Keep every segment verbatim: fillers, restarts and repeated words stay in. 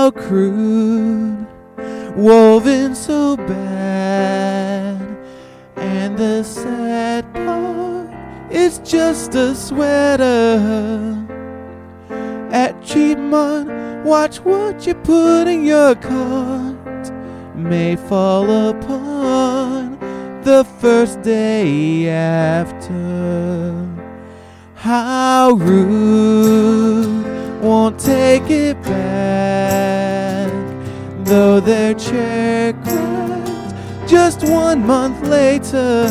how crude, woven so bad. And the sad part, it's just a sweater. At Cheapmont, watch what you put in your cart may fall upon the first day after. How rude, won't take it back, though their check cracked just one month later.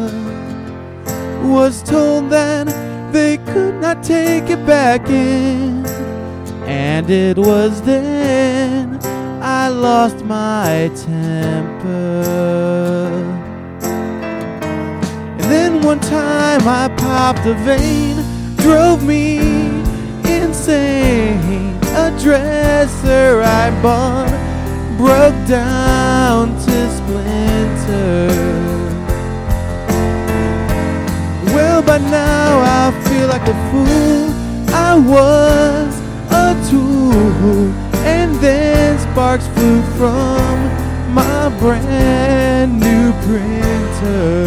Was told that they could not take it back in, and it was then I lost my temper. And then one time I popped a vein, drove me insane. A dresser I bought broke down to splinters. Well, by now I feel like a fool. I was a tool. And then sparks flew from my brand new printer.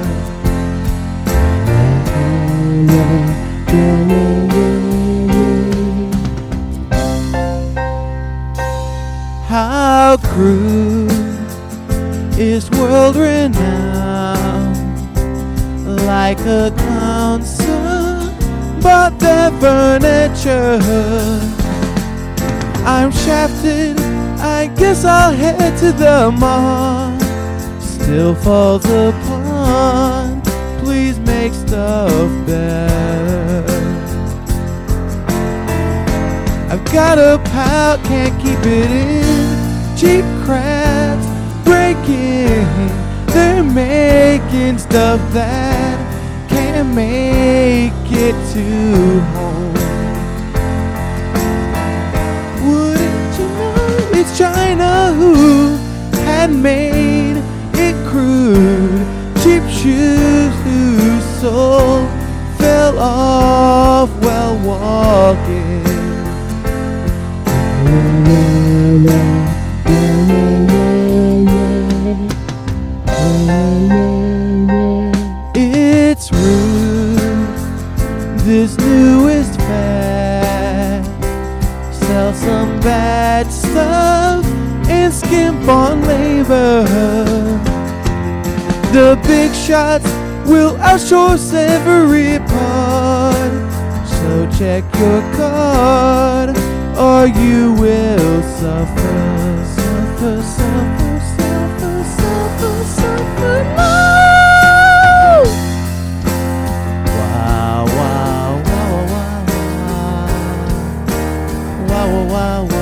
How crude is world renowned, like a council bought their furniture. I'm shafted, I guess I'll head to the mall. Still falls upon, please make stuff better. I've got a pout, can't keep it in. Cheap crabs breaking, they're making stuff that can't make it to home. Wouldn't you know it's China who had made it crude? Cheap shoes whose sole fell off while walking. It's rude, this newest fad. Sell some bad stuff and skimp on labor. The big shots will outsource every part. So check your card or you will suffer, suffer, suffer, suffer, suffer, suffer. No! Wow, wow, wow, wow, wow, wow, wow.